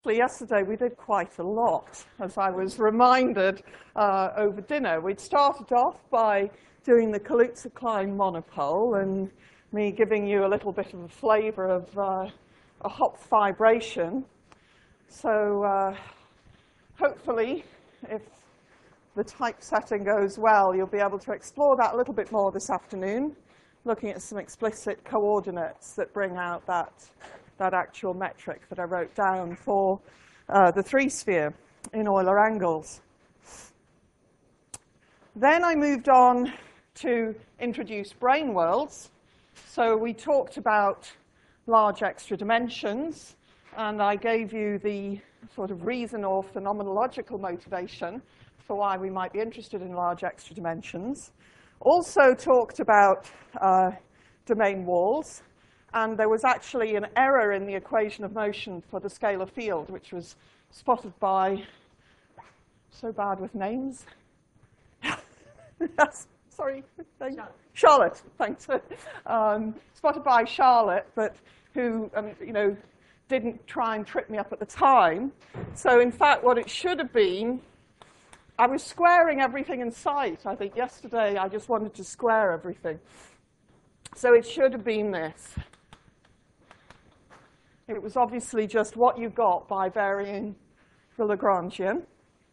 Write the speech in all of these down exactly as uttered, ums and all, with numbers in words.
Yesterday we did quite a lot, as I was reminded uh, over dinner. We'd started off by doing the Kaluza-Klein monopole and me giving you a little bit of a flavor of uh, a Hopf vibration. So uh, hopefully, if the typesetting goes well, you'll be able to explore that a little bit more this afternoon, looking at some explicit coordinates that bring out that that actual metric that I wrote down for uh, the three-sphere in Euler angles. Then I moved on to introduce brane worlds. So we talked about large extra dimensions, and I gave you the sort of reason or phenomenological motivation for why we might be interested in large extra dimensions. Also talked about uh, domain walls. And there was actually an error in the equation of motion for the scalar field, which was spotted by, so bad with names. Yes, sorry, name? Charlotte. Charlotte, thanks. Um, spotted by Charlotte, but who, um, you know, didn't try and trip me up at the time. So in fact, what it should have been, I was squaring everything in sight. I think yesterday I just wanted to square everything. So it should have been this. It was obviously just what you got by varying the Lagrangian.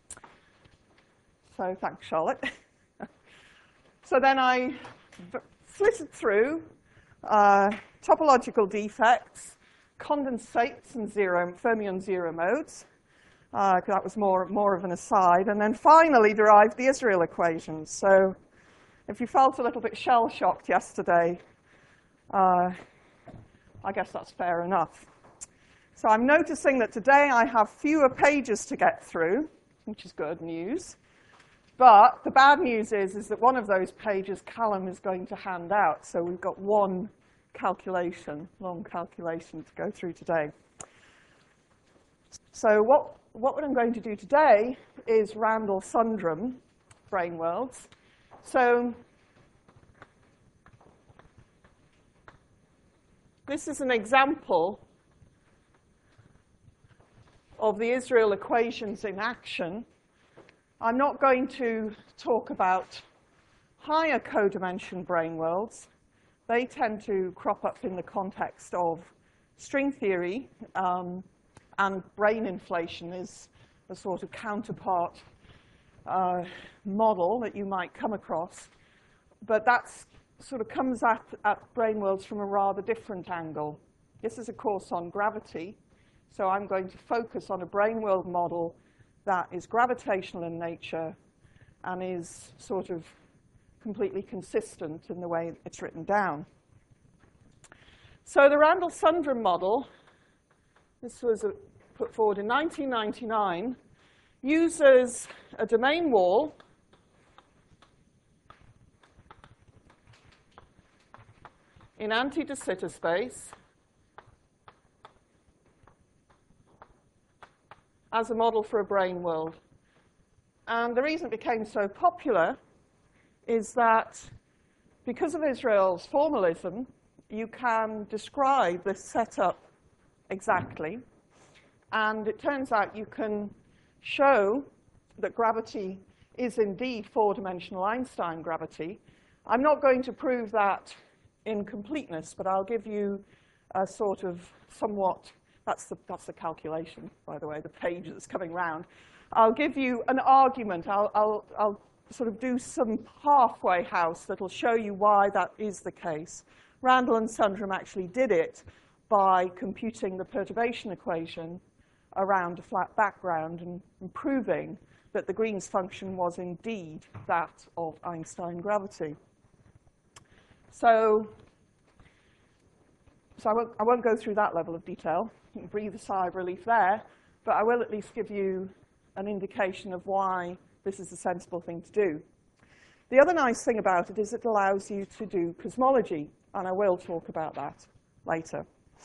So thanks, Charlotte. So then I flitted through uh, topological defects, condensates and zero, fermion zero modes. Uh, that was more, more of an aside. And then finally derived the Israel equations. So if you felt a little bit shell-shocked yesterday, uh, I guess that's fair enough. So I'm noticing that today I have fewer pages to get through, which is good news. But the bad news is, is that one of those pages Callum is going to hand out. So we've got one calculation, long calculation to go through today. So what, what I'm going to do today is Randall-Sundrum brane worlds. So this is an example of the Israel equations in action. I'm not going to talk about higher codimension brane worlds. They tend to crop up in the context of string theory, um, and brane inflation is a sort of counterpart uh, model that you might come across. But that sort of comes at, at brane worlds from a rather different angle. This is a course on gravity. So I'm going to focus on a brane world model that is gravitational in nature and is sort of completely consistent in the way it's written down. So the Randall-Sundrum model, this was a, put forward in nineteen ninety-nine, uses a domain wall in anti-de Sitter space as a model for a brane world. And the reason it became so popular is that because of Israel's formalism, you can describe this setup exactly. And it turns out you can show that gravity is indeed four-dimensional Einstein gravity. I'm not going to prove that in completeness, but I'll give you a sort of somewhat That's the, that's the calculation, by the way, the page that's coming round. I'll give you an argument. I'll, I'll, I'll sort of do some halfway house that'll show you why that is the case. Randall and Sundrum actually did it by computing the perturbation equation around a flat background and, and proving that the Green's function was indeed that of Einstein gravity. So, so I won't, I won't go through that level of detail. You can breathe a sigh of relief there, but I will at least give you an indication of why this is a sensible thing to do. The other nice thing about it is it allows you to do cosmology, and I will talk about that later.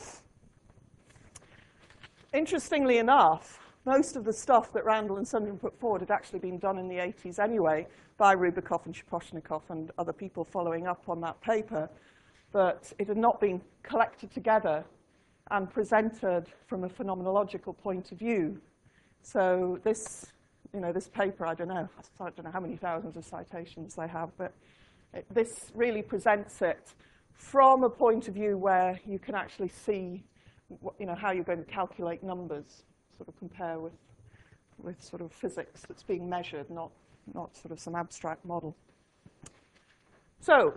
Interestingly enough, most of the stuff that Randall and Sundrum put forward had actually been done in the eighties anyway by Rubikov and Shaposhnikov and other people following up on that paper, but it had not been collected together and presented from a phenomenological point of view. So this, you know, this paper, I don't know, I don't know how many thousands of citations they have, but it, this really presents it from a point of view where you can actually see, what, you know, how you're going to calculate numbers, sort of compare with, with sort of physics that's being measured, not, not sort of some abstract model. So,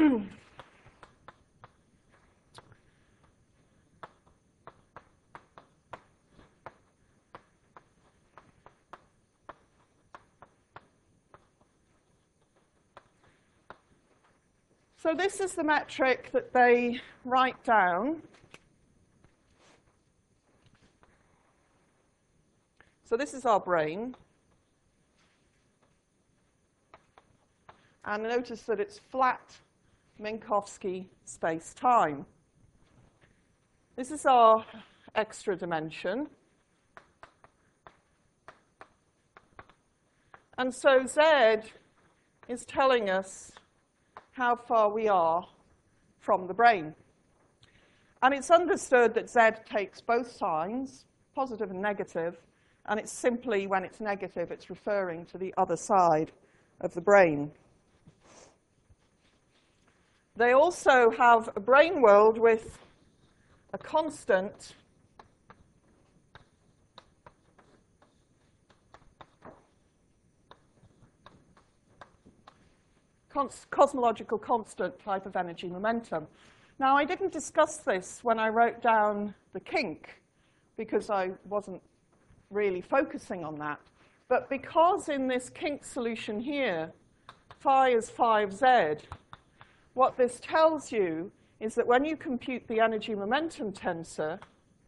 So this is the metric that they write down. So this is our brain. And notice that it's flat Minkowski space-time. This is our extra dimension. And so Z is telling us how far we are from the brain. And it's understood that Z takes both signs, positive and negative, and it's simply, when it's negative, it's referring to the other side of the brain. They also have a brain world with a constant cosmological constant type of energy momentum. Now, I didn't discuss this when I wrote down the kink, because I wasn't really focusing on that. But because in this kink solution here, phi is five Z, what this tells you is that when you compute the energy momentum tensor,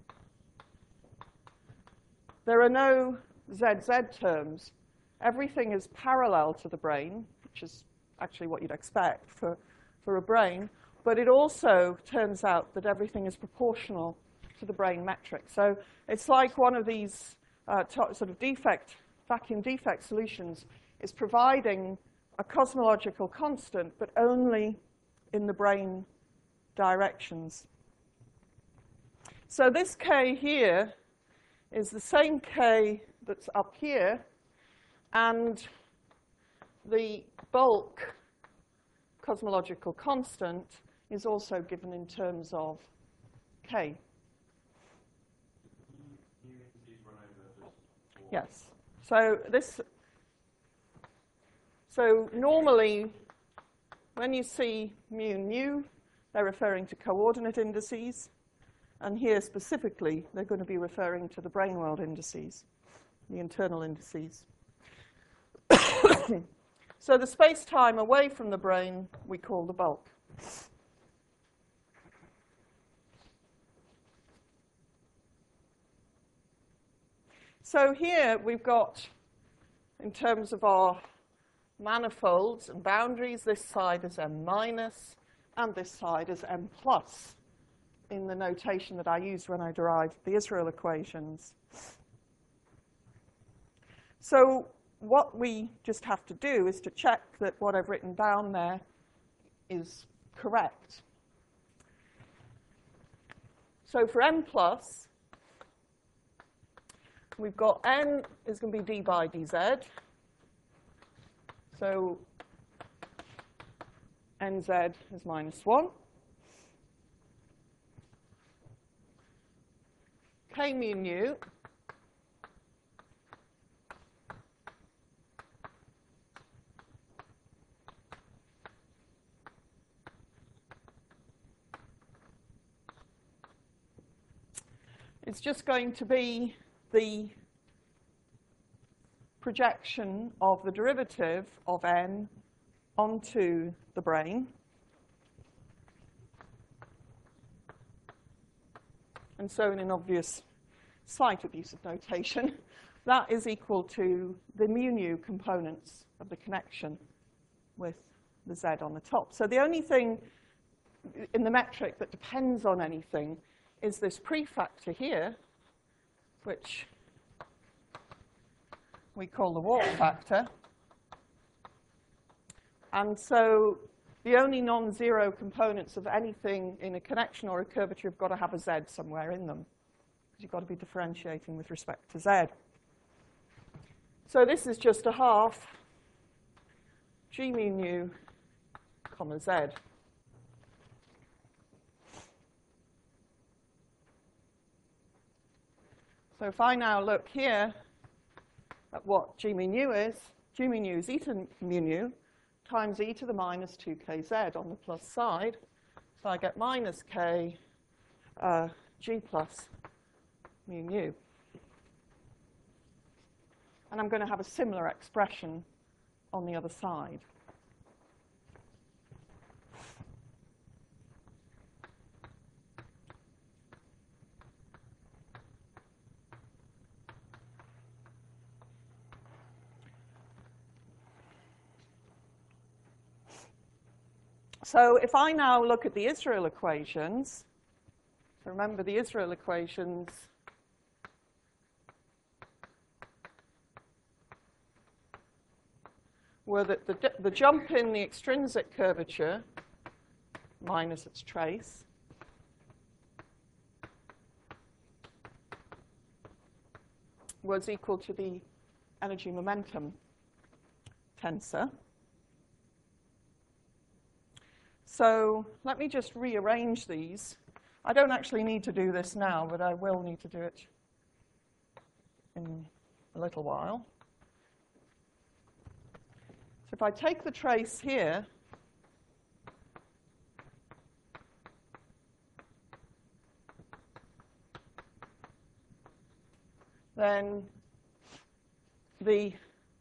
there are no Z Z terms. Everything is parallel to the brain, which is actually what you'd expect for, for a brain, but it also turns out that everything is proportional to the brain metric. So it's like one of these uh, sort of defect, vacuum defect solutions is providing a cosmological constant, but only in the brain directions. So this K here is the same K that's up here, and the bulk cosmological constant is also given in terms of K. Yes. So this. So normally, when you see mu and nu, they're referring to coordinate indices, and here specifically, they're going to be referring to the brain world indices, the internal indices. So the space-time away from the brain, we call the bulk. So here we've got, in terms of our manifolds and boundaries, this side is M minus, and this side is M plus, in the notation that I used when I derived the Israel equations. So what we just have to do is to check that what I've written down there is correct. So for M plus, we've got N is going to be d by dz. So nz is minus one. K mu nu it's just going to be the projection of the derivative of n onto the brain. And so in an obvious slight abuse of notation, that is equal to the mu nu components of the connection with the z on the top. So the only thing in the metric that depends on anything is this prefactor here, which we call the warp factor. And so the only non-zero components of anything in a connection or a curvature have got to have a z somewhere in them, because you've got to be differentiating with respect to z. So this is just a half g mu nu comma z. So if I now look here at what g mu nu is, g mu nu is eta mu nu times e to the minus two k z on the plus side. So I get minus k uh, g plus mu nu. And I'm going to have a similar expression on the other side. So if I now look at the Israel equations, remember the Israel equations were that the, the jump in the extrinsic curvature minus its trace was equal to the energy momentum tensor. So let me just rearrange these. I don't actually need to do this now, but I will need to do it in a little while. So if I take the trace here, then the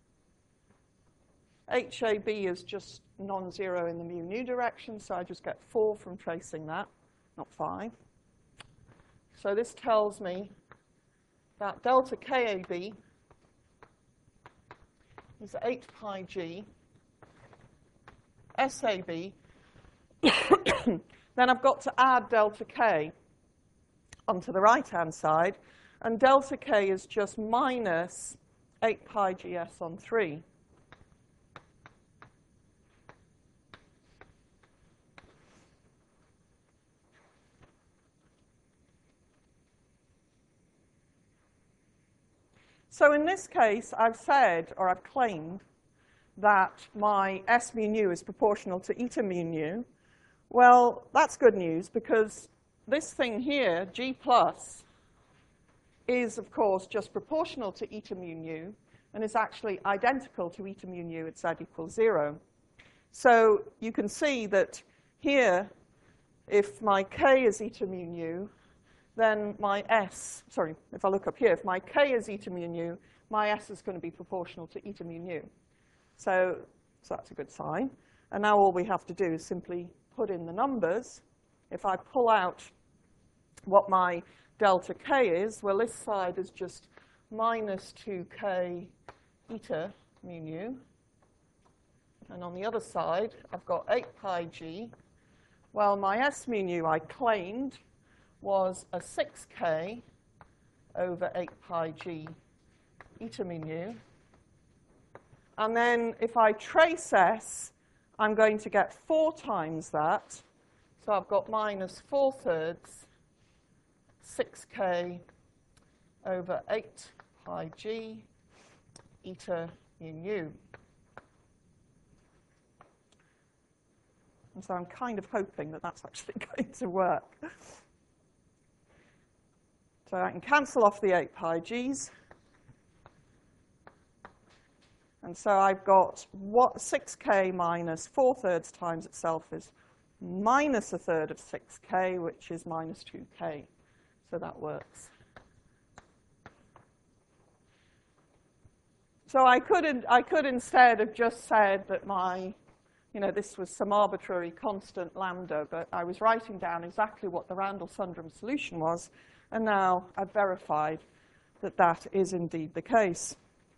H A B is just non-zero in the mu nu direction, so I just get four from tracing that, not five. So this tells me that delta K A B is eight pi g. S A B, then I've got to add delta K onto the right-hand side, and delta K is just minus eight pi G S on three. So in this case, I've said, or I've claimed, that my S mu nu is proportional to eta mu nu. Well, that's good news, because this thing here, G plus, is, of course, just proportional to eta mu nu, and is actually identical to eta mu nu at z equals zero. So you can see that here, if my k is eta mu nu, then my S, sorry, if I look up here, if my k is eta mu nu, my S is going to be proportional to eta mu nu. So, so that's a good sign. And now all we have to do is simply put in the numbers. If I pull out what my delta k is, well, this side is just minus two k eta mu nu. And on the other side, I've got eight pi g. Well, my S mu nu I claimed was a six k over eight pi g eta mu nu. And then if I trace S, I'm going to get four times that. So I've got minus four thirds six k over eight pi g eta mu nu. And so I'm kind of hoping that that's actually going to work. So I can cancel off the eight pi g's. And so I've got what six k minus four thirds times itself is minus a third of six k, which is minus two k. So that works. So I could, I could instead have just said that my, you know, this was some arbitrary constant lambda, but I was writing down exactly what the Randall-Sundrum solution was, and now I've verified that that is indeed the case.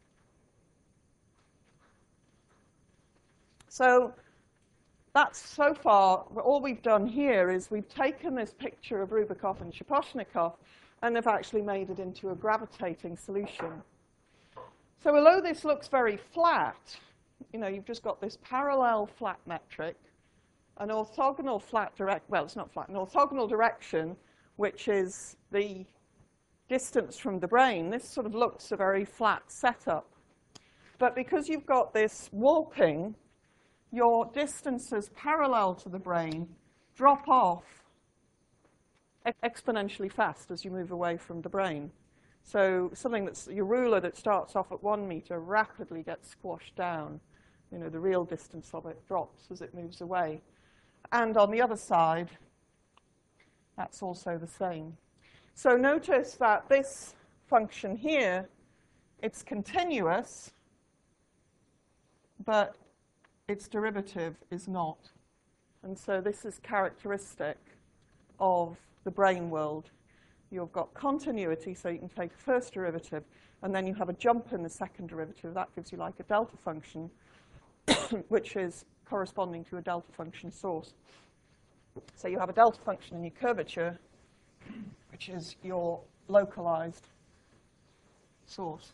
So that's so far, all we've done here is we've taken this picture of Rubikov and Shaposhnikov and have actually made it into a gravitating solution. So although this looks very flat, you know, you've just got this parallel flat metric an orthogonal flat direct, well, it's not flat, an orthogonal direction, which is the distance from the brain. This sort of looks a very flat setup. But because you've got this warping, your distances parallel to the brain drop off exponentially fast as you move away from the brain. So something that's your ruler that starts off at one meter rapidly gets squashed down. You know, the real distance of it drops as it moves away. And on the other side, that's also the same. So notice that this function here, it's continuous, but its derivative is not. And so this is characteristic of the brane world. You've got continuity, so you can take a first derivative, and then you have a jump in the second derivative. That gives you like a delta function, which is corresponding to a delta function source. So you have a delta function in your curvature, which is your localized source.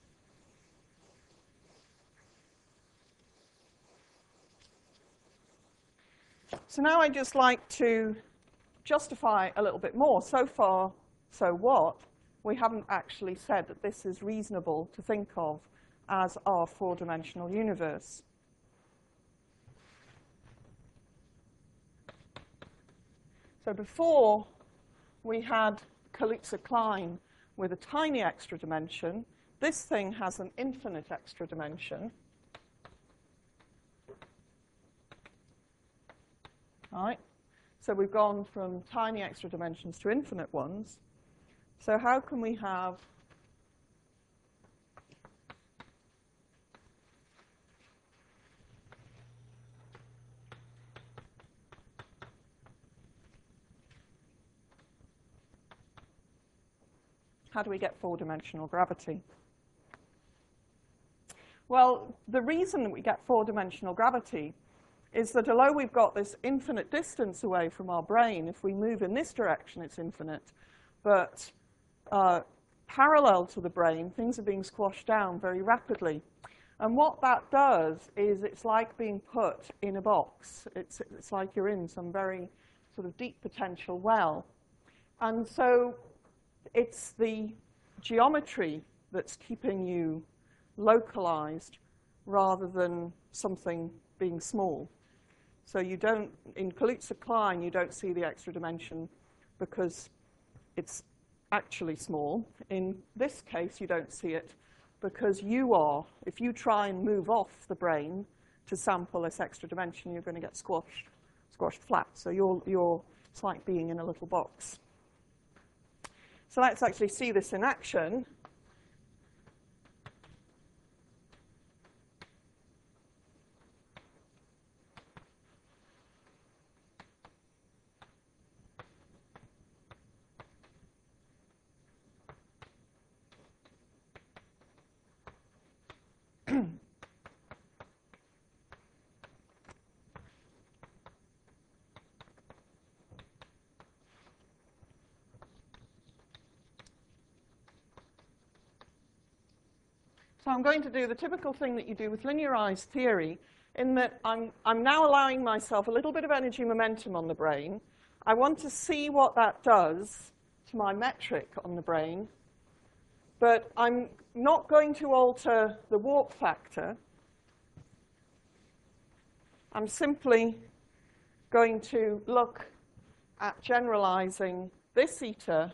So now I'd just like to justify a little bit more. So far, so what? We haven't actually said that this is reasonable to think of as our four-dimensional universe. So before, we had Kaluza-Klein with a tiny extra dimension. This thing has an infinite extra dimension. All right? So we've gone from tiny extra dimensions to infinite ones. So how can we have how do we get four-dimensional gravity? Well, the reason that we get four-dimensional gravity is that although we've got this infinite distance away from our brain, if we move in this direction, it's infinite, but uh, parallel to the brain, things are being squashed down very rapidly. And what that does is it's like being put in a box. It's, it's like you're in some very sort of deep potential well. And so it's the geometry that's keeping you localized rather than something being small. So you don't, in Kaluza-Klein, you don't see the extra dimension because it's actually small. In this case, you don't see it because you are, if you try and move off the brain to sample this extra dimension, you're going to get squashed, squashed flat. So you're, you're, it's like being in a little box. So let's actually see this in action. So I'm going to do the typical thing that you do with linearized theory, in that I'm, I'm now allowing myself a little bit of energy momentum on the brain. I want to see what that does to my metric on the brain, but I'm not going to alter the warp factor. I'm simply going to look at generalizing this eta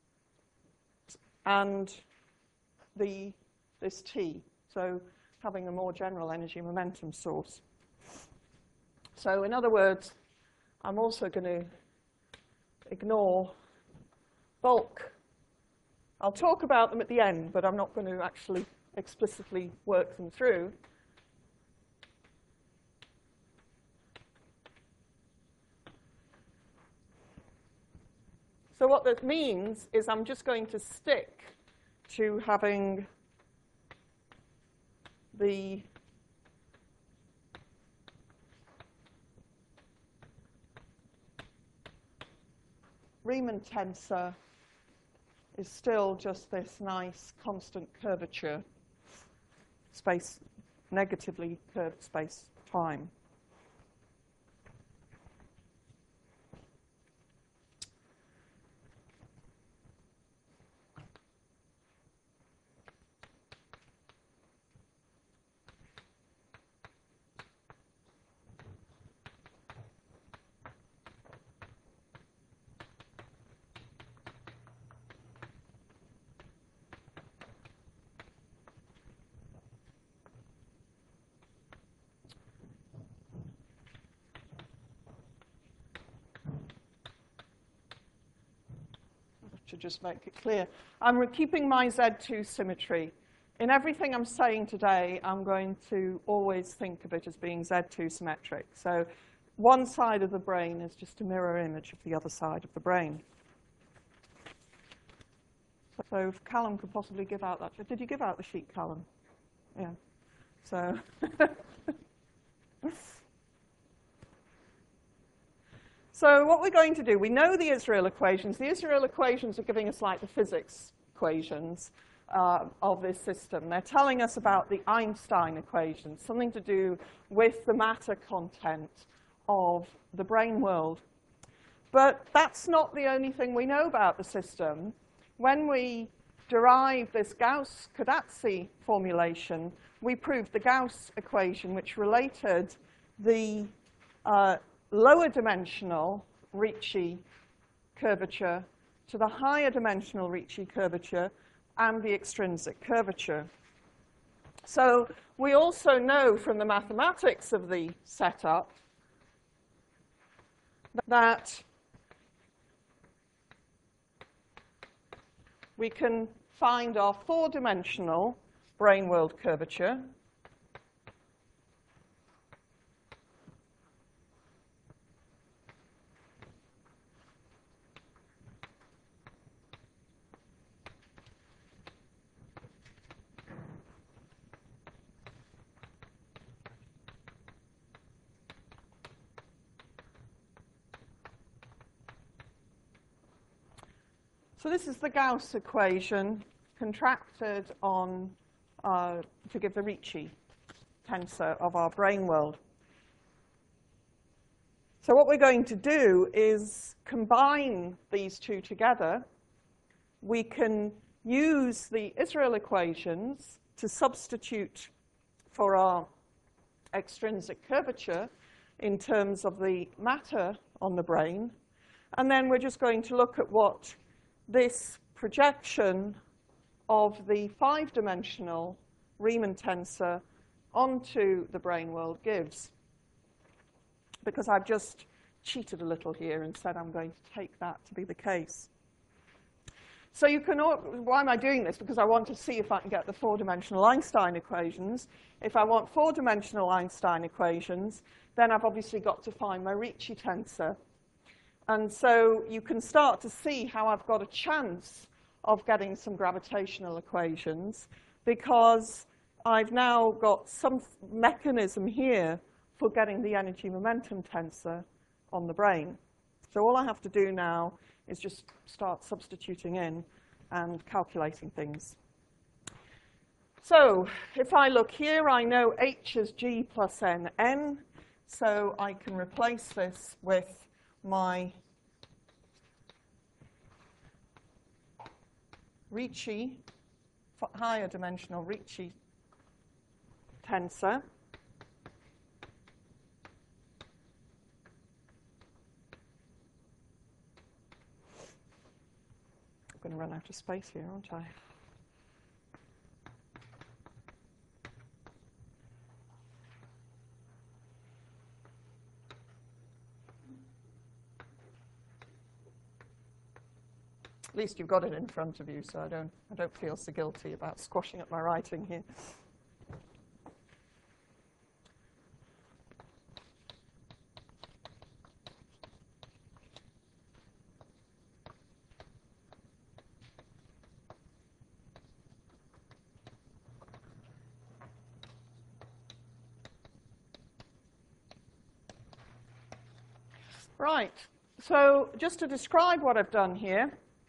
and the this T, so having a more general energy momentum source. So in other words, I'm also going to ignore bulk. I'll talk about them at the end, but I'm not going to actually explicitly work them through. So what that means is I'm just going to stick to having the Riemann tensor is still just this nice constant curvature space, negatively curved space time. to just make it clear. I'm keeping my Z two symmetry. In everything I'm saying today, I'm going to always think of it as being Z two symmetric. So one side of the brain is just a mirror image of the other side of the brain. So if Callum could possibly give out that. Did you give out the sheet, Callum? Yeah. So. So what we're going to do, we know the Israel equations. The Israel equations are giving us like the physics equations uh, of this system. They're telling us about the Einstein equations, something to do with the matter content of the brain world. But that's not the only thing we know about the system. When we derived this Gauss-Codazzi formulation, we proved the Gauss equation, which related the uh, lower dimensional Ricci curvature to the higher dimensional Ricci curvature and the extrinsic curvature. So we also know from the mathematics of the setup that we can find our four-dimensional brain world curvature. So this is the Gauss equation contracted on uh, to give the Ricci tensor of our brain world. So what we're going to do is combine these two together. We can use the Israel equations to substitute for our extrinsic curvature in terms of the matter on the brain. And then we're just going to look at what this projection of the five-dimensional Riemann tensor onto the brain world gives. Because I've just cheated a little here and said I'm going to take that to be the case. So you can, why am I doing this? Because I want to see if I can get the four-dimensional Einstein equations. If I want four-dimensional Einstein equations, then I've obviously got to find my Ricci tensor. And so you can start to see how I've got a chance of getting some gravitational equations, because I've now got some mechanism here for getting the energy momentum tensor on the brain. So all I have to do now is just start substituting in and calculating things. So if I look here, I know H is G plus N N, so I can replace this with my Ricci, higher dimensional Ricci tensor. I'm going to run out of space here, aren't I? At least you've got it in front of you, so I don't, I don't feel so guilty about squashing up my writing here. Right, so just to describe what I've done here,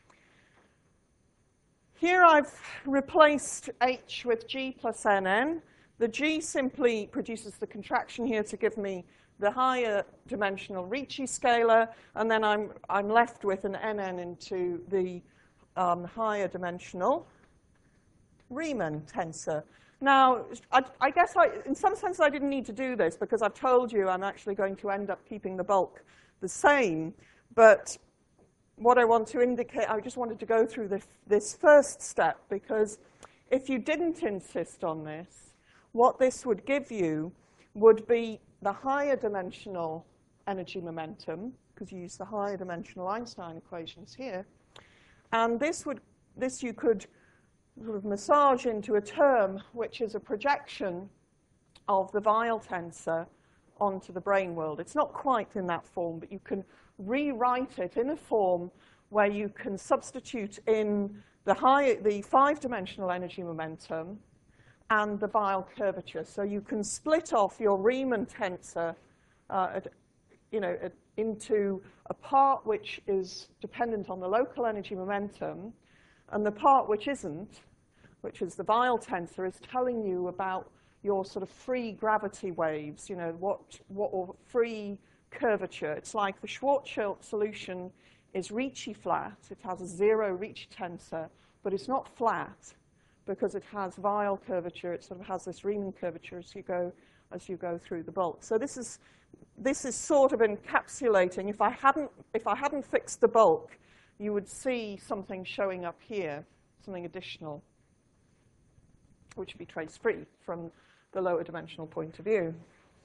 here I've replaced H with G plus N N. The G simply produces the contraction here to give me the higher dimensional Ricci scalar, and then I'm, I'm left with an N N into the um, higher dimensional Riemann tensor. Now, I, I guess I, in some sense I didn't need to do this, because I've told you I'm actually going to end up keeping the bulk the same, but what I want to indicate, I just wanted to go through this, this first step, because if you didn't insist on this, what this would give you would be the higher dimensional energy momentum, because you use the higher dimensional Einstein equations here, And this, would, this you could sort of massage into a term which is a projection of the Weyl tensor onto the brane world. It's not quite in that form, but you can rewrite it in a form where you can substitute in the, high, the five-dimensional energy momentum and the Weyl curvature. So you can split off your Riemann tensor uh, at, you know, at, into a part which is dependent on the local energy momentum, and the part which isn't, which is the Weyl tensor, is telling you about your sort of free gravity waves, you know, what, what or free curvature. It's like the Schwarzschild solution is Ricci flat. It has a zero Ricci tensor, but it's not flat because it has Weyl curvature. It sort of has this Riemann curvature as you go as you go through the bulk. So this is this is sort of encapsulating. If I hadn't if I hadn't fixed the bulk, you would see something showing up here, something additional, which would be trace-free from the lower dimensional point of view.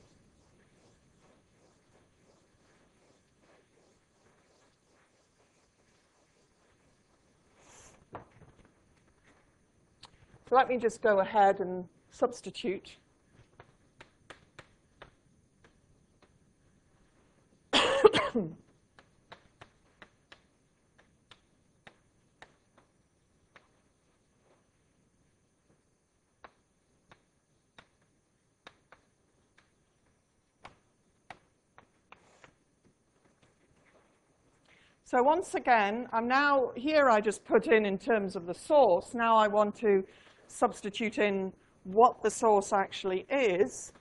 So let me just go ahead and substitute. So once again, I'm now, here I just put in in terms of the source. Now I want to substitute in what the source actually is.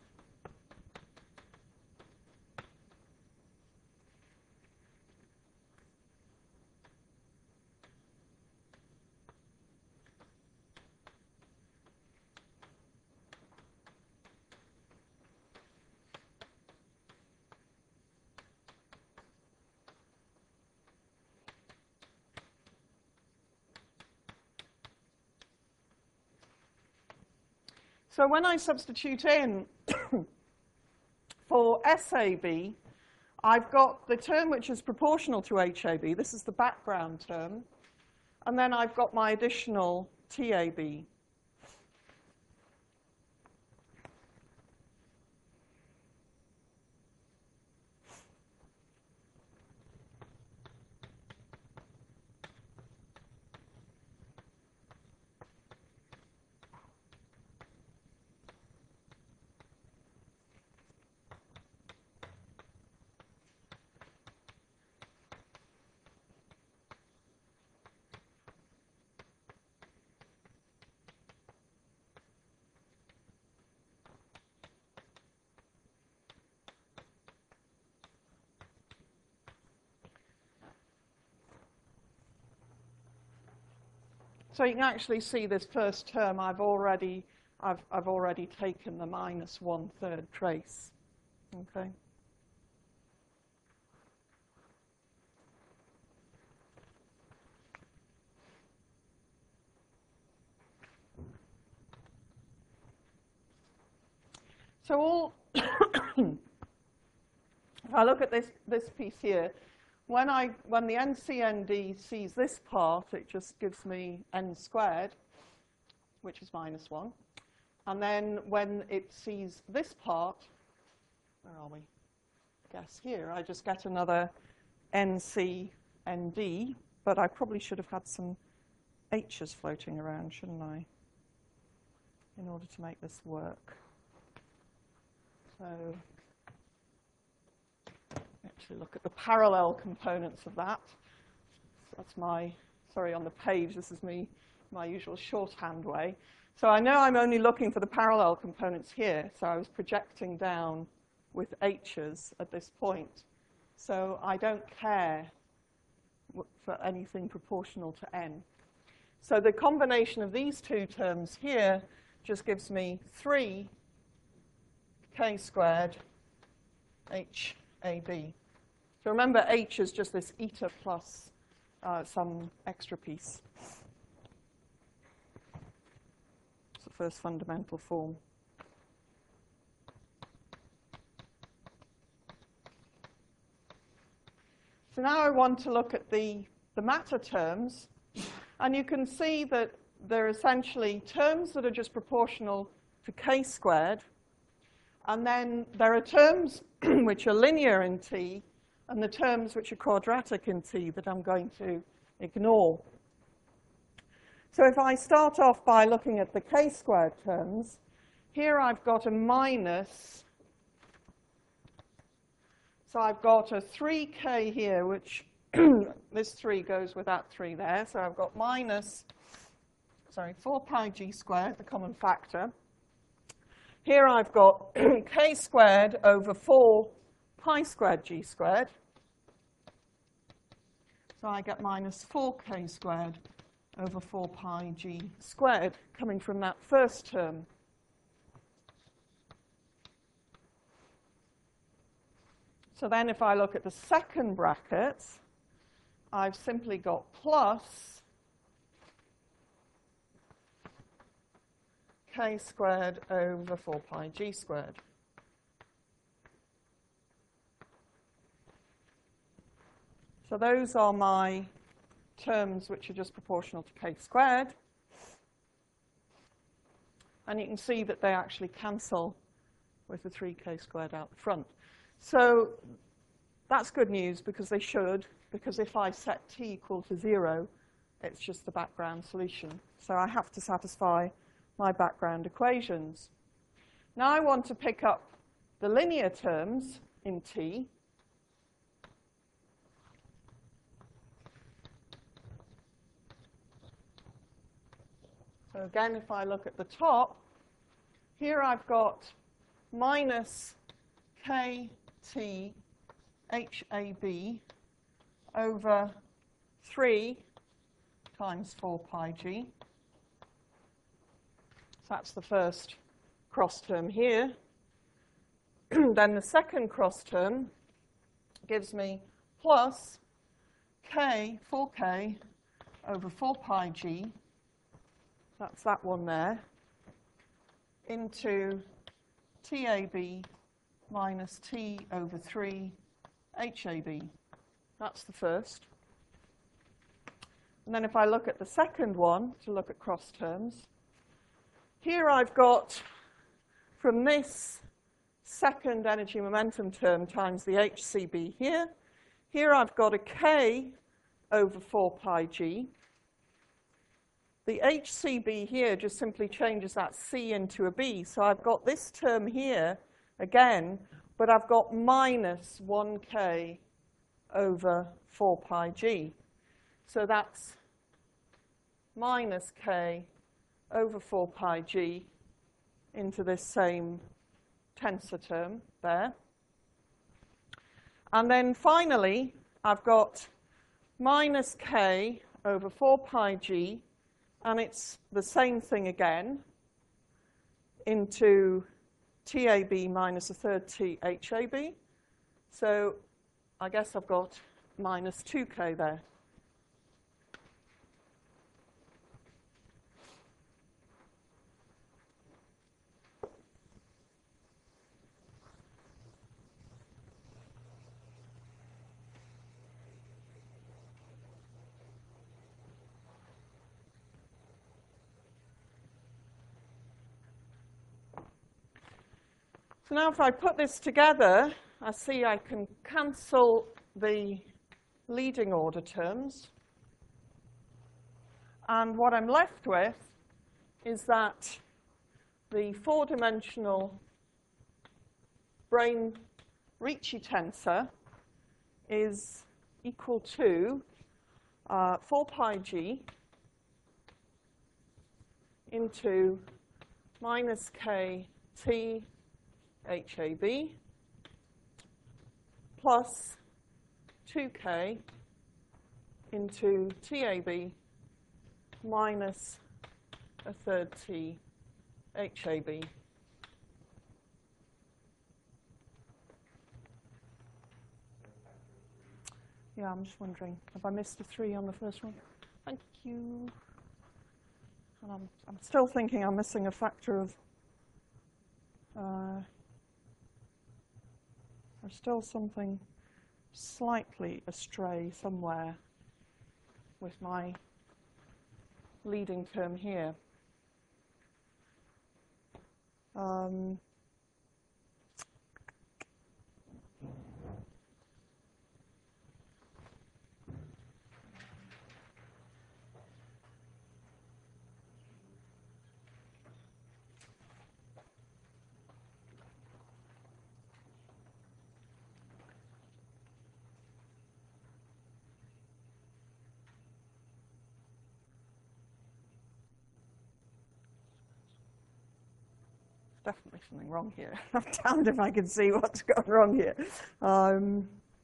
So when I substitute in for S A B, I've got the term which is proportional to H A B. This is the background term. And then I've got my additional T A B. So you can actually see this first term, I've already, I've, I've already taken the minus one-third trace, okay? So all, if I look at this, this piece here, When, I, when the N C N D sees this part, it just gives me n squared, which is minus one. And then when it sees this part, where are we? Guess here, I just get another N C N D, but I probably should have had some H's floating around, shouldn't I, in order to make this work. So actually look at the parallel components of that. That's my, sorry, on the page, this is me, my usual shorthand way. So I know I'm only looking for the parallel components here, so I was projecting down with H's at this point. So I don't care for anything proportional to n. So the combination of these two terms here just gives me three k squared H A B. So remember, H is just this eta plus uh, some extra piece. It's the first fundamental form. So now I want to look at the, the matter terms. And you can see that they're essentially terms that are just proportional to k squared. And then there are terms which are linear in t, and the terms which are quadratic in t that I'm going to ignore. So if I start off by looking at the k squared terms, here I've got a minus. So I've got a three k here, which this three goes with that three there. So I've got minus, sorry, four pi g squared, the common factor. Here I've got k squared over four pi squared g squared. So I get minus four k squared over four pi g squared coming from that first term. So then if I look at the second bracket, I've simply got plus k squared over four pi g squared. So those are my terms which are just proportional to k squared. And you can see that they actually cancel with the three k squared out the front. So that's good news, because they should, because if I set t equal to zero, it's just the background solution. So I have to satisfy my background equations. Now I want to pick up the linear terms in t. So again, if I look at the top, here I've got minus kt hab over three times four pi g. So that's the first cross term here. Then the second cross term gives me plus k, four k over four pi g. That's that one there, into tab minus t over three hab. That's the first. And then if I look at the second one, to look at cross terms, here I've got, from this second energy momentum term times the hcb here, here I've got a k over four pi g. The hcb here just simply changes that c into a b. So I've got this term here again, but I've got minus one k over four pi g. So that's minus k over four pi g into this same tensor term there. And then finally, I've got minus k over four pi g, and it's the same thing again, into tab minus a third t hab. So I guess I've got minus two k there. So now if I put this together, I see I can cancel the leading order terms. And what I'm left with is that the four-dimensional brane Ricci tensor is equal to uh, four pi g into minus k t hab plus two k into tab minus a third t hab. Yeah, I'm just wondering, have I missed a three on the first one? Thank you. And I'm, I'm still thinking I'm missing a factor of uh, there's still something slightly astray somewhere with my leading term here. Um, definitely something wrong here. I'm damned if I can see what's gone wrong here. Um,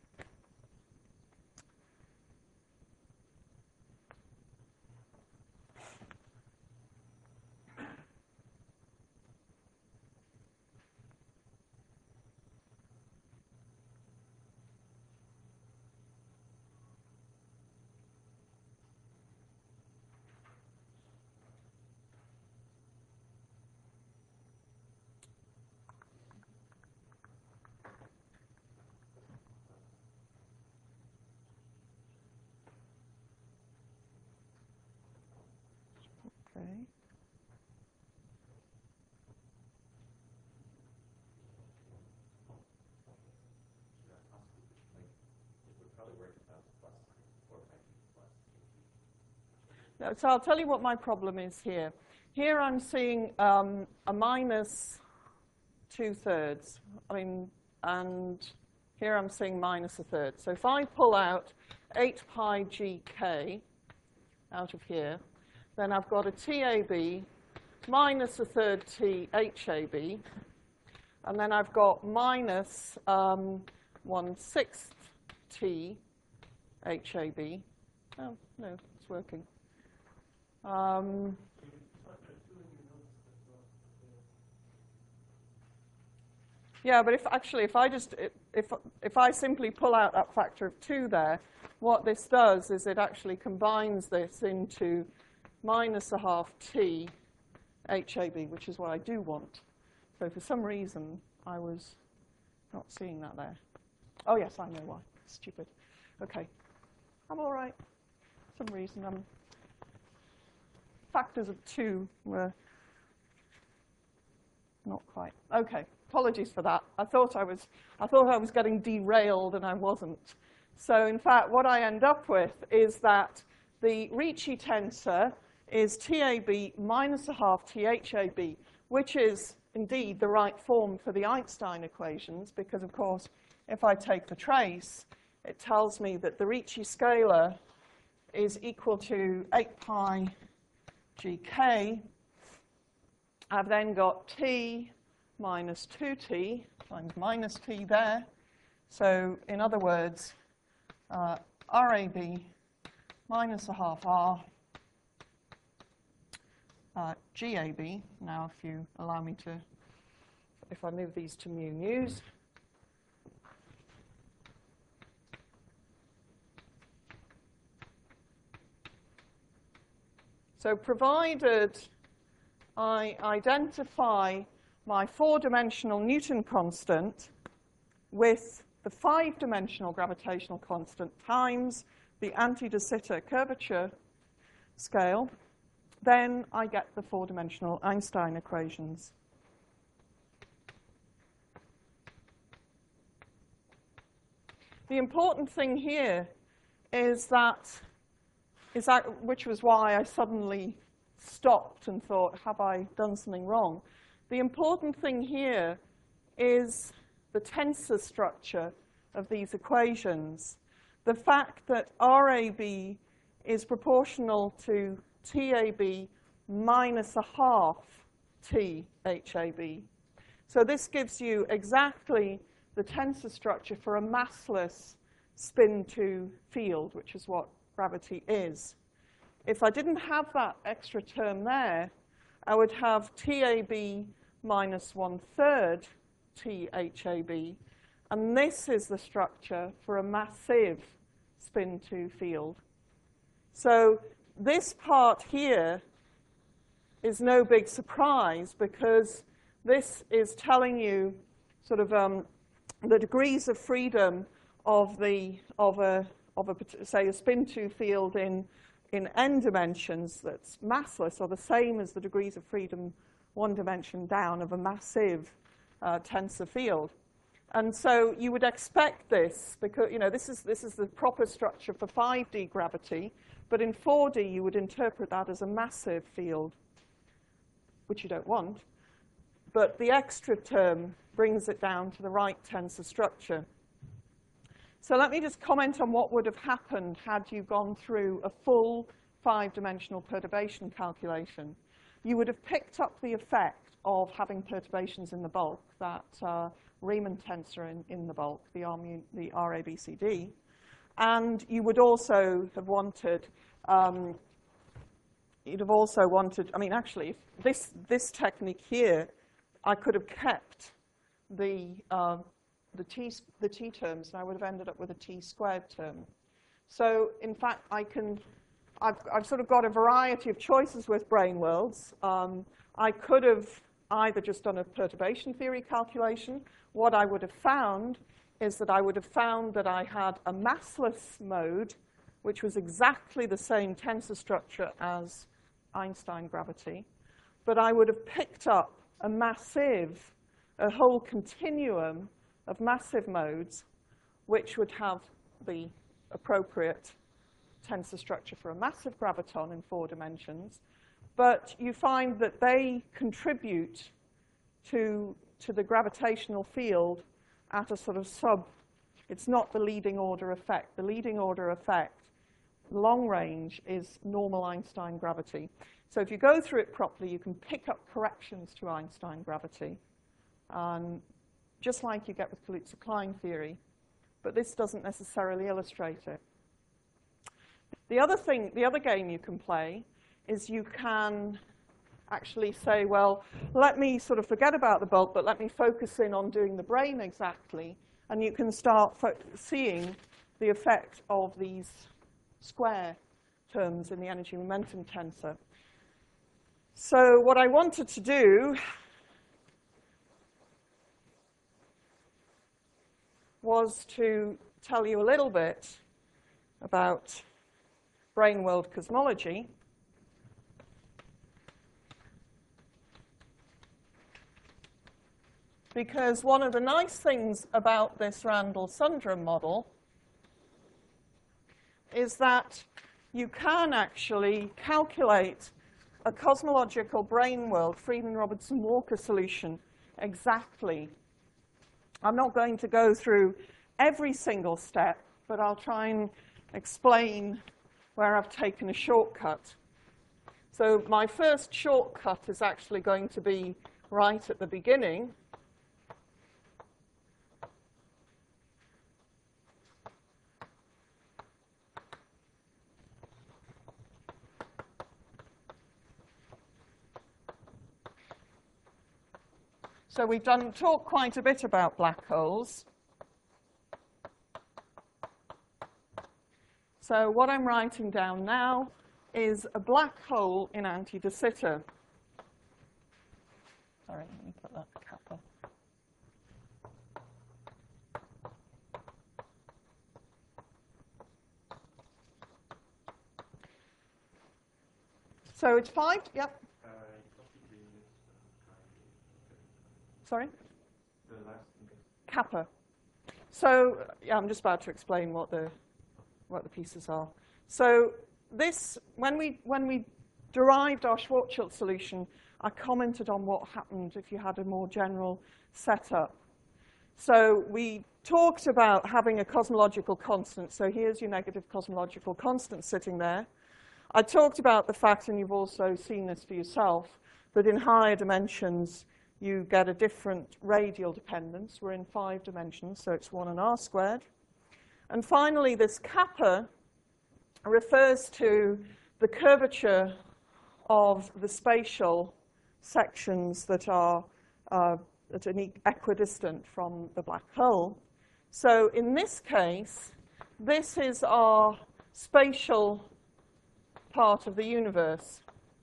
okay. No, so I'll tell you what my problem is here. Here I'm seeing um, a minus two-thirds. I mean, and here I'm seeing minus a third. So if I pull out eight pi g k out of here, then I've got a T A B minus a third T H A B, and then I've got minus um, one-sixth T H A B. Oh, no, it's working. Um, yeah, but if actually, if I just, if, if I simply pull out that factor of two there, what this does is it actually combines this into minus a half T H A B, which is what I do want. So for some reason, I was not seeing that there. Oh, yes, I know why. Stupid. OK. I'm all right. For some reason, I'm factors of two were not quite. OK. Apologies for that. I thought I was, I thought I was getting derailed, and I wasn't. So in fact, what I end up with is that the Ricci tensor is T A B minus a half T H A B, which is indeed the right form for the Einstein equations, because of course, if I take the trace, it tells me that the Ricci scalar is equal to eight pi g k. I've then got T minus two T times minus T there. So in other words, uh, R A B minus a half R uh, G A B. Now, if you allow me to, if I move these to mu news. So provided I identify my four-dimensional Newton constant with the five-dimensional gravitational constant times the anti-de Sitter curvature scale, then I get the four-dimensional Einstein equations. The important thing here is that, is that, which was why I suddenly stopped and thought, have I done something wrong? The important thing here is the tensor structure of these equations. The fact that R A B is proportional to T A B minus a half T H A B. So this gives you exactly the tensor structure for a massless spin-two field, which is what gravity is. If I didn't have that extra term there, I would have T A B minus one-third T H A B, and this is the structure for a massive spin-two field. So this part here is no big surprise, because this is telling you sort of um, the degrees of freedom of the of a of a say a spin-two field in in n dimensions that's massless are the same as the degrees of freedom one dimension down of a massive uh, tensor field. And so you would expect this, because you know this is, this is the proper structure for five D gravity, but in four D you would interpret that as a massive field, which you don't want. But the extra term brings it down to the right tensor structure. So let me just comment on what would have happened had you gone through a full five-dimensional perturbation calculation. You would have picked up the effect of having perturbations in the bulk, that uh, Riemann tensor in, in the bulk, the, R, the R A B C D. And you would also have wanted, um, you'd have also wanted, I mean, actually, this, this technique here, I could have kept the, uh, the, t, the t terms, and I would have ended up with a t squared term. So, in fact, I can, I've, I've sort of got a variety of choices with brane worlds. Um, I could have either just done a perturbation theory calculation. What I would have found is that I would have found that I had a massless mode, which was exactly the same tensor structure as Einstein gravity, but I would have picked up a massive, a whole continuum of massive modes, which would have the appropriate tensor structure for a massive graviton in four dimensions. But you find that they contribute to, to the gravitational field at a sort of sub, it's not the leading order effect. The leading order effect, long range, is normal Einstein gravity. So if you go through it properly, you can pick up corrections to Einstein gravity, um, just like you get with Kaluza-Klein theory. But this doesn't necessarily illustrate it. The other thing, the other game you can play is you can actually say, well, let me sort of forget about the bulk, but let me focus in on doing the brane exactly. And you can start seeing the effect of these square terms in the energy momentum tensor. So what I wanted to do was to tell you a little bit about brane world cosmology. Because one of the nice things about this Randall-Sundrum model is that you can actually calculate a cosmological brane world, Friedmann-Robertson-Walker solution, exactly. I'm not going to go through every single step, but I'll try and explain where I've taken a shortcut. So my first shortcut is actually going to be right at the beginning. So we've done talk quite a bit about black holes. So what I'm writing down now is a black hole in anti de Sitter. Sorry, let me put that kappa. So it's five, yep. Sorry? The last kappa. So yeah, I'm just about to explain what the what the pieces are. So this, when we when we derived our Schwarzschild solution, I commented on what happened if you had a more general setup. So we talked about having a cosmological constant. So here's your negative cosmological constant sitting there. I talked about the fact, and you've also seen this for yourself, that in higher dimensions you get a different radial dependence. We're in five dimensions, so it's one and r squared. And finally, this kappa refers to the curvature of the spatial sections that are uh, at an equidistant from the black hole. So in this case, this is our spatial part of the universe.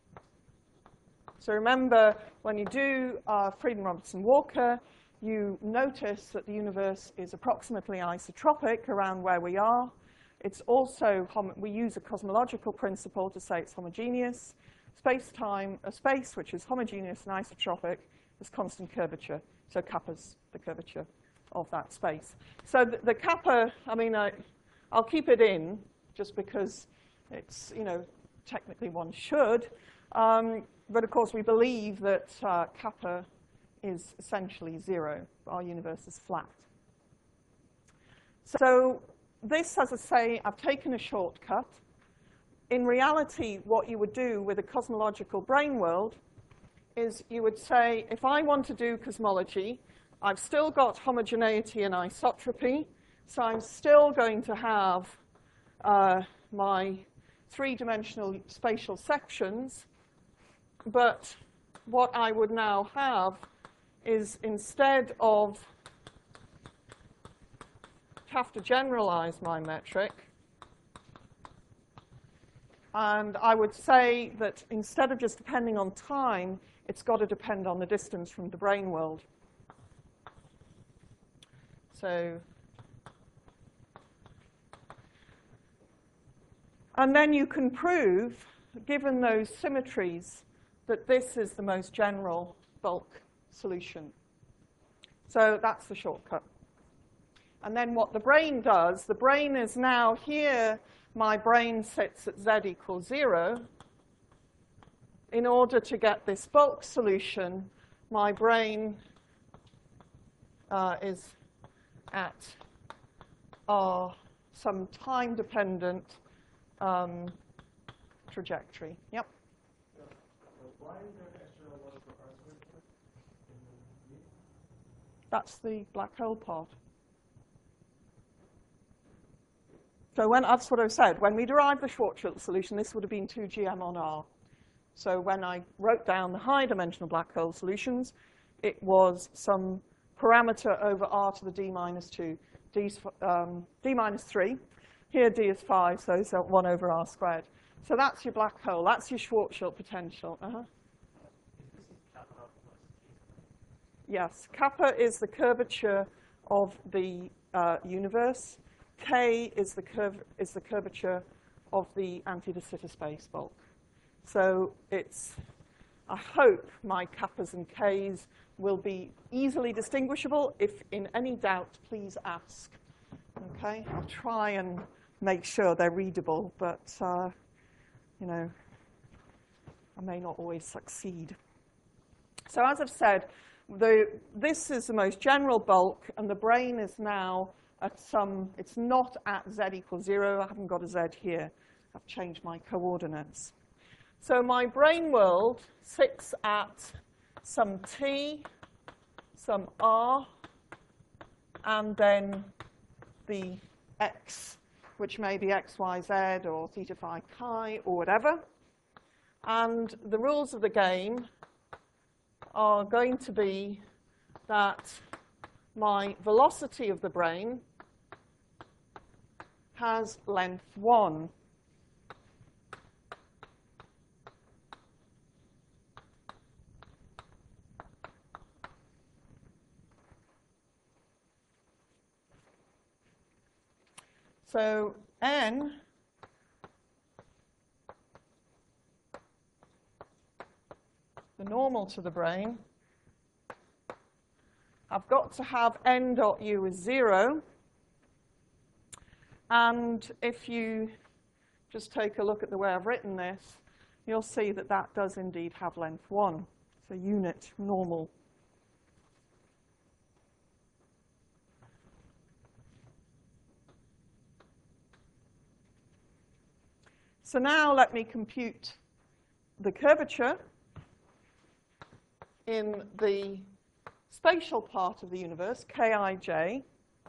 So remember, when you do uh, Friedmann-Robertson-Walker, you notice that the universe is approximately isotropic around where we are. It's also, we use a cosmological principle to say it's homogeneous. Space-time, a space which is homogeneous and isotropic is constant curvature. So kappa's the curvature of that space. So the, the kappa, I mean, I, I'll keep it in just because it's, you know, technically one should. Um, but of course, we believe that uh, kappa is essentially zero. Our universe is flat. So this, as I say, I've taken a shortcut. In reality, what you would do with a cosmological brane world is you would say, if I want to do cosmology, I've still got homogeneity and isotropy, so I'm still going to have uh, my three-dimensional spatial sections, but what I would now have is, instead of have to generalize my metric, and I would say that instead of just depending on time, it's got to depend on the distance from the brane world. So, and then you can prove, given those symmetries, that this is the most general bulk solution. So that's the shortcut. And then what the brane does, the brane is now here, my brane sits at z equals zero. In order to get this bulk solution, my brane uh, is at r some time-dependent um, trajectory. Yep. So, so why is there an extra one for R squared? That's the black hole part. So when, that's what I said. When we derived the Schwarzschild solution, this would have been two G M on R. So when I wrote down the high-dimensional black hole solutions, it was some parameter over R to the d minus two, D's, um, d minus three. Here d is five, so it's one over R squared. So that's your black hole. That's your Schwarzschild potential. Uh-huh. Yes, kappa is the curvature of the uh, universe. K is the, curv is the curvature of the anti-de Sitter space bulk. So it's, I hope my kappas and Ks will be easily distinguishable. If in any doubt, please ask. Okay, I'll try and make sure they're readable, but uh, you know, I may not always succeed. So as I've said, the, this is the most general bulk, and the brane is now at some, it's not at z equals zero. I haven't got a z here. I've changed my coordinates. So my brane world sits at some t, some r, and then the x, which may be x, y, z, or theta, phi, chi, or whatever. And the rules of the game are going to be that my velocity of the brane has length one. So n the normal to the brane, I've got to have n dot u is zero. And if you just take a look at the way I've written this, you'll see that that does indeed have length one. It's a unit normal. So now let me compute the curvature in the spatial part of the universe, Kij.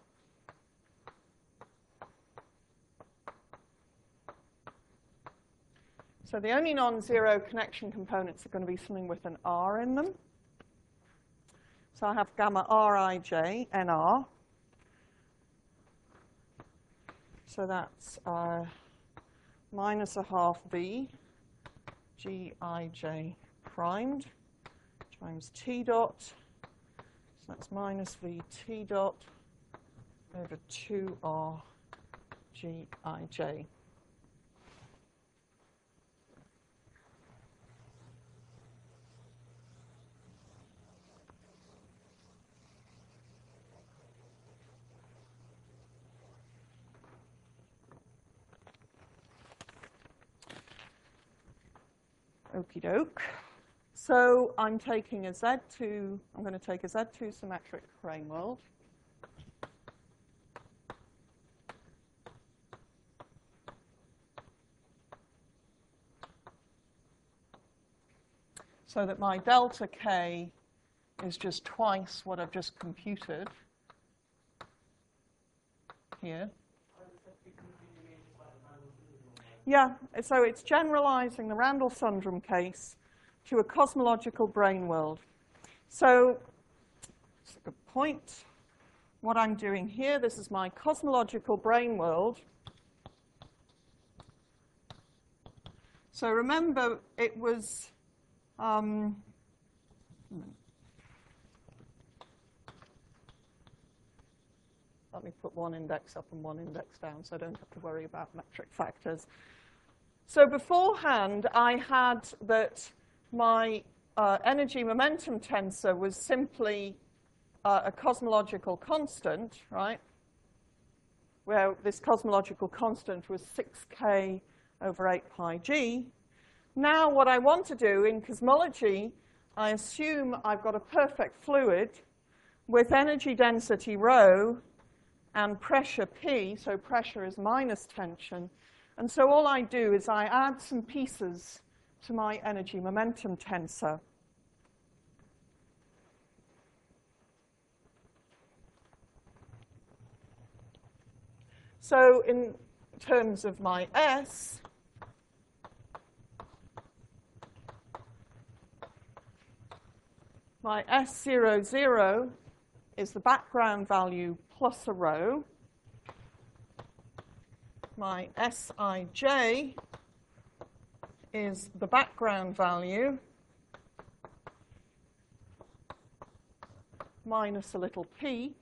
So the only non-zero connection components are going to be something with an R in them. So I have gamma Rij, Nr. So that's uh, minus a half V, Gij primed, times T dot. So that's minus V T dot over two R G I J. Okie doke. So I'm taking a Z two, I'm going to take a Z two symmetric Brane world. So that my delta K is just twice what I've just computed here. Yeah, so it's generalizing the Randall-Sundrum case to a cosmological brane world. So, that's a good point. What I'm doing here, this is my cosmological brane world. So remember, it was, um, let me put one index up and one index down so I don't have to worry about metric factors. So beforehand, I had that my uh, energy momentum tensor was simply uh, a cosmological constant, right? Where this cosmological constant was six K over eight pi g. Now what I want to do in cosmology, I assume I've got a perfect fluid with energy density rho and pressure P, so pressure is minus tension. And so all I do is I add some pieces to my energy momentum tensor. So in terms of my S, my S zero zero is the background value plus a rho. My Sij is the background value minus a little p.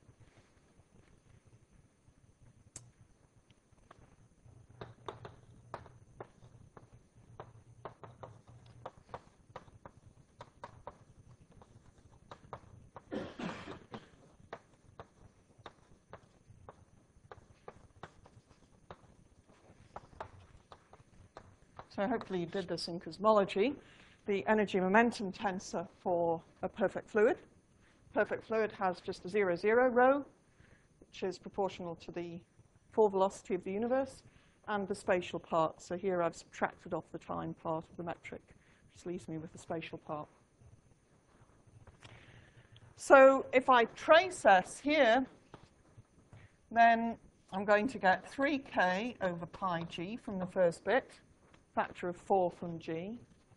So hopefully you did this in cosmology. The energy momentum tensor for a perfect fluid. Perfect fluid has just a zero, zero rho, which is proportional to the full velocity of the universe, and the spatial part. So here I've subtracted off the time part of the metric, which leaves me with the spatial part. So if I trace S here, then I'm going to get three K over pi g from the first bit, factor of four from G.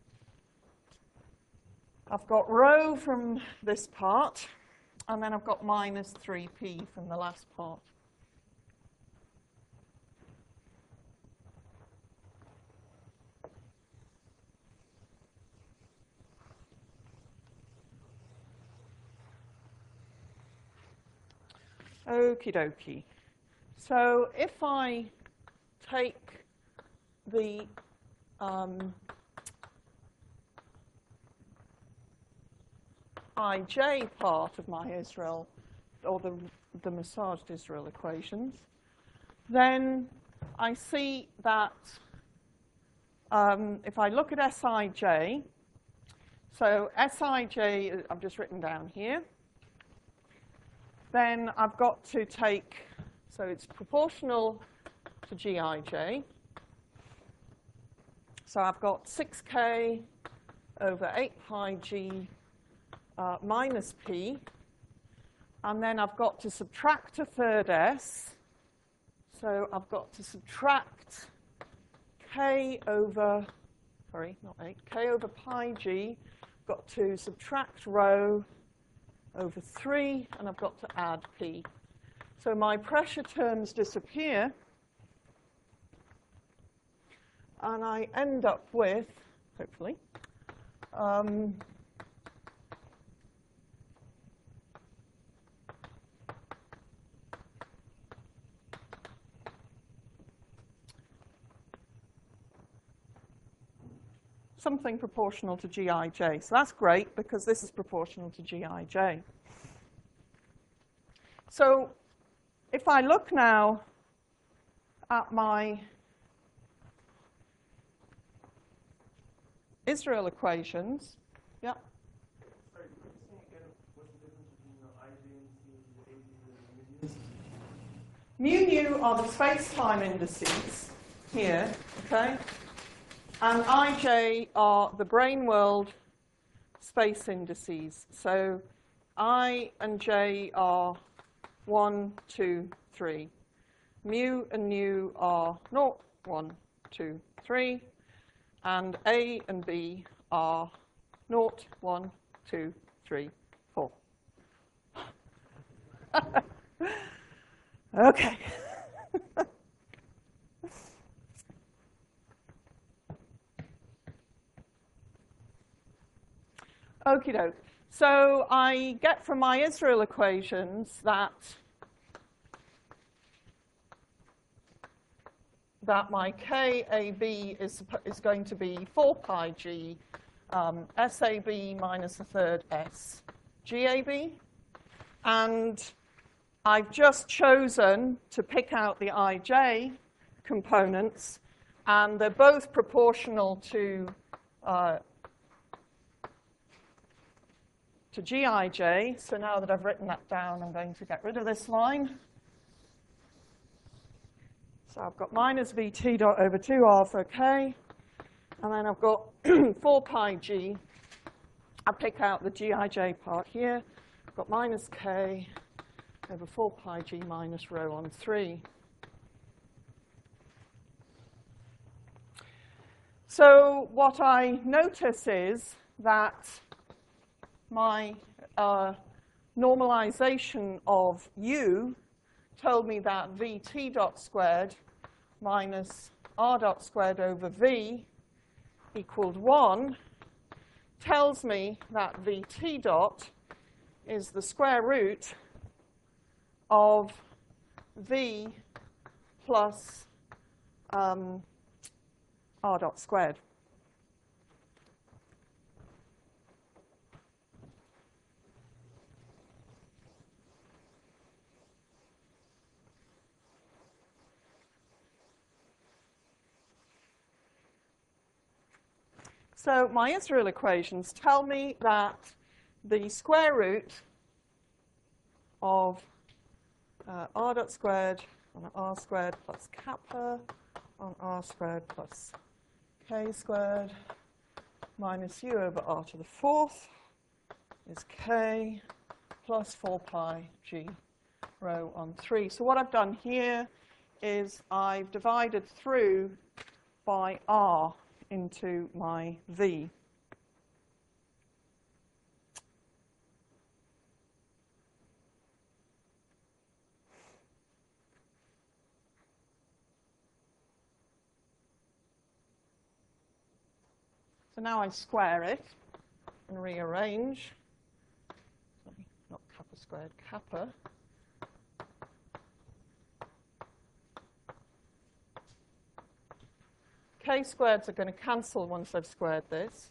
I've got rho from this part, and then I've got minus three P from the last part. Okie dokie. So if I take the um, I J part of my Israel, or the, the massaged Israel equations, then I see that um, if I look at Sij, so Sij, I've just written down here, then I've got to take, so it's proportional to Gij. So I've got six K over eight pi g uh, minus p. And then I've got to subtract a third s. So I've got to subtract k over, sorry, not eight, k over pi g. Got to subtract rho over three, and I've got to add p. So my pressure terms disappear. And I end up with, hopefully, um, something proportional to Gij. So that's great because this is proportional to Gij. So if I look now at my Israel equations, yeah. Sorry, could you say again what's the difference between the I J and C and the A B and the Mu nu are the space-time indices here, okay? And I J are the brane world space indices. So I and J are one, two, three. Mu and nu are zero, one, two, three. And A and B are zero, one, two, three, four. Okay. Okie doke. So I get from my Israel equations that that my K A B is, is going to be four pi G um, S A B minus a third S G A B. And I've just chosen to pick out the I J components, and they're both proportional to uh, to Gij. So now that I've written that down, I'm going to get rid of this line. So I've got minus Vt dot over two R for K, and then I've got four pi G. I pick out the Gij part here. I've got minus K over four pi G minus rho on three. So what I notice is that my uh, normalization of U told me that Vt dot squared minus R dot squared over V equaled one tells me that Vt dot is the square root of V plus um, R dot squared. So my Israel equations tell me that the square root of uh, R dot squared on R squared plus kappa on R squared plus K squared minus U over R to the fourth is K plus four pi G rho on three. So what I've done here is I've divided through by R into my V. So now I square it and rearrange. Sorry, not kappa squared, kappa. K squareds are going to cancel once I've squared this.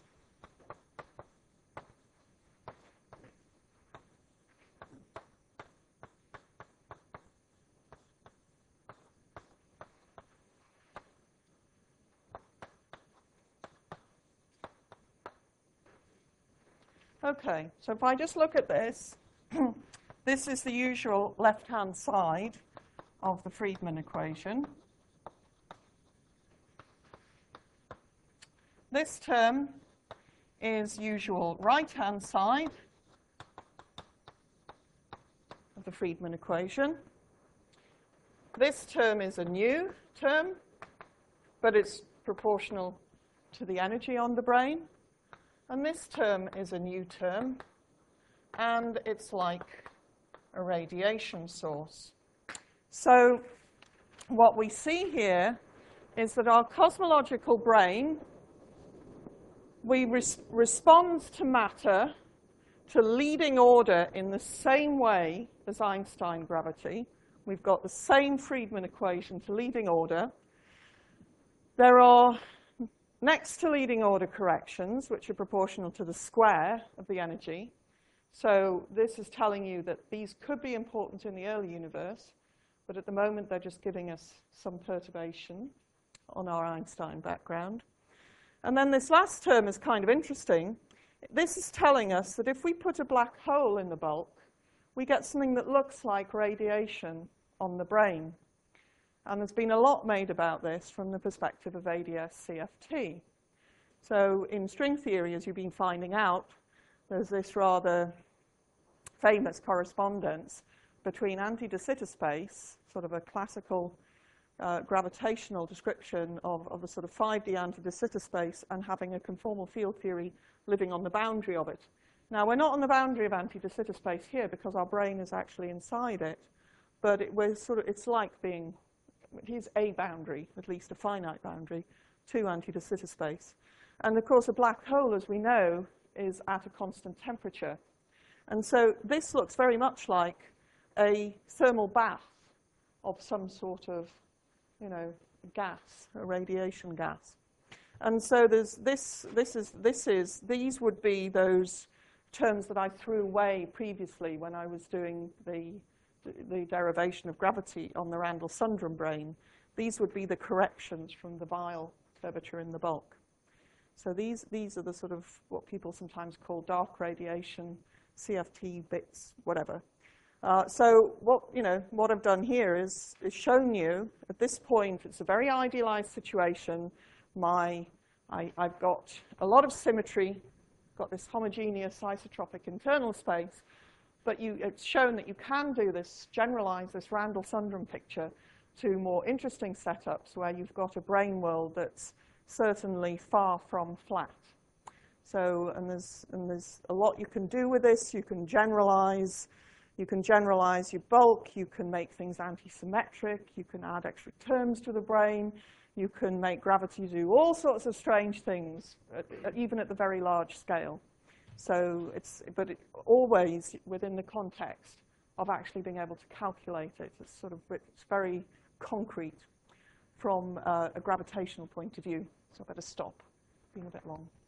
Okay, so if I just look at this, this is the usual left-hand side of the Friedmann equation. This term is usual right-hand side of the Friedmann equation. This term is a new term, but it's proportional to the energy on the brane. And this term is a new term, and it's like a radiation source. So what we see here is that our cosmological brane, we res respond to matter, to leading order in the same way as Einstein gravity. We've got the same Friedmann equation to leading order. There are next to leading order corrections, which are proportional to the square of the energy. So this is telling you that these could be important in the early universe, but at the moment they're just giving us some perturbation on our Einstein background. And then this last term is kind of interesting. This is telling us that if we put a black hole in the bulk, we get something that looks like radiation on the brain. And there's been a lot made about this from the perspective of A D S C F T. So in string theory, as you've been finding out, there's this rather famous correspondence between anti-de Sitter space, sort of a classical uh, gravitational description of, of a sort of five D anti-de Sitter space, and having a conformal field theory living on the boundary of it. Now, we're not on the boundary of anti-de Sitter space here because our brain is actually inside it, but it was sort of, it's like being, it is a boundary, at least a finite boundary, to anti-de Sitter space. And of course, a black hole, as we know, is at a constant temperature. And so this looks very much like a thermal bath of some sort of, you know, gas, a radiation gas. And so there's this, this is, this is, these would be those terms that I threw away previously when I was doing the, the derivation of gravity on the Randall-Sundrum brane. These would be the corrections from the Weyl curvature in the bulk. So these, these are the sort of what people sometimes call dark radiation, C F T bits, whatever. Uh, so what, you know, what I've done here is, is shown you, at this point, it's a very idealized situation. My, I, I've got a lot of symmetry, got this homogeneous isotropic internal space, but you, it's shown that you can do this, generalize this Randall-Sundrum picture to more interesting setups where you've got a brane world that's certainly far from flat. So, and there's, and there's a lot you can do with this. You can generalize, you can generalize your bulk, you can make things anti-symmetric, you can add extra terms to the brane, you can make gravity do all sorts of strange things, at, at, even at the very large scale. So it's, but it, always within the context of actually being able to calculate it. It's sort of, it's very concrete from uh, a gravitational point of view. So I better stop, being a bit long.